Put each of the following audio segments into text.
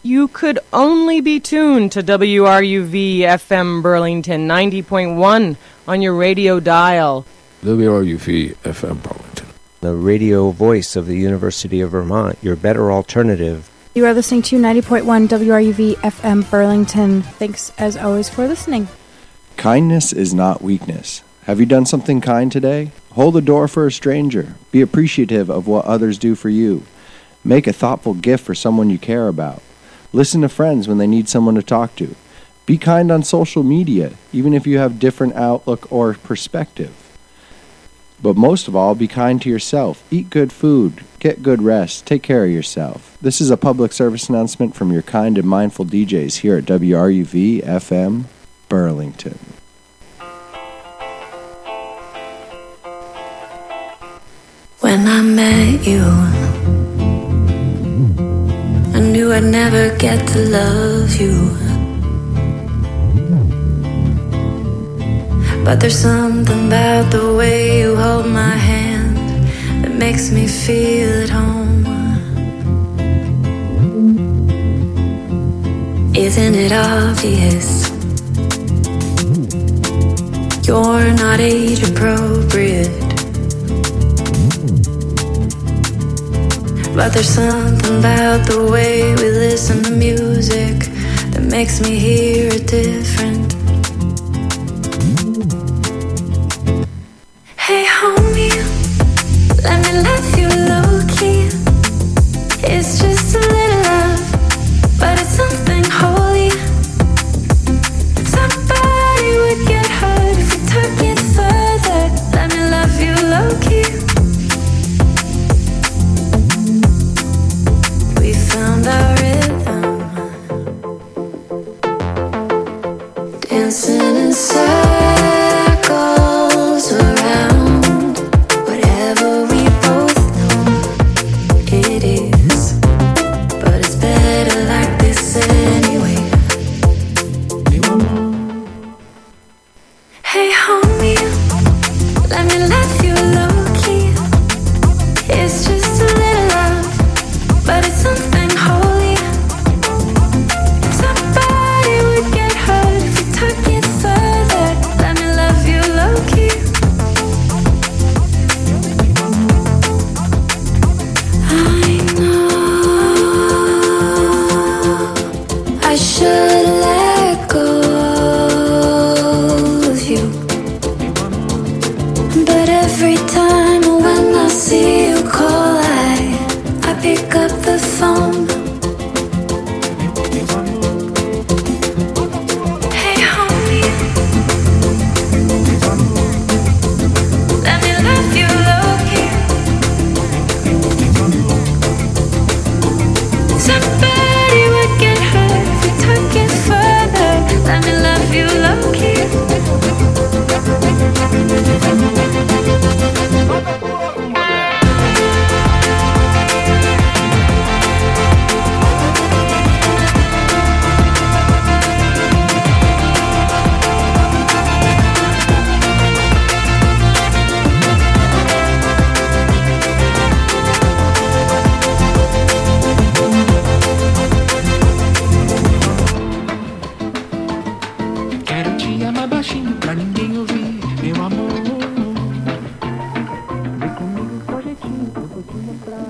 you could only be tuned to WRUV FM Burlington 90.1 on your radio dial. WRUV FM Burlington, the radio voice of the University of Vermont, your better alternative. You are listening to 90.1 WRUV FM Burlington. Thanks as always for listening. Kindness is not weakness. Have you done something kind today? Hold the door for a stranger. Be appreciative of what others do for you. Make a thoughtful gift for someone you care about. Listen to friends when they need someone to talk to. Be kind on social media, even if you have different outlook or perspective. But most of all, be kind to yourself. Eat good food. Get good rest. Take care of yourself. This is a public service announcement from your kind and mindful DJs here at WRUV FM Burlington. When I met you, I knew I'd never get to love you. But there's something about the way you hold my hand that makes me feel at home. Isn't it obvious? You're not age appropriate. But there's something about the way we listen to music that makes me hear it different. Hey homie, let me love you low-key. It's just a little love, but it's something holy. Somebody would get hurt if we took it further. Let me love you low-key. We found our rhythm, dancing in circles around whatever we both know it is. But it's better like this anyway. Hey homie, let me love you low-key. It's just a little love, but it's something holy. Somebody would get hurt if we took it further. Let me love you low-key. I know I should let go of you, but every time when I see you call, I pick up the phone. Hey homie, let me love you low-key. Somebody would get hurt if we took it further. Let me love you low-key. Quero te amar baixinho pra ninguém ouvir, meu amor. Vem comigo com jeitinho, eu vou te mostrar.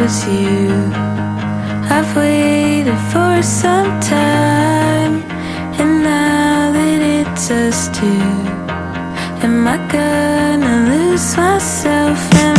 was you. I've waited for some time, and now that it's us two, am I gonna lose myself?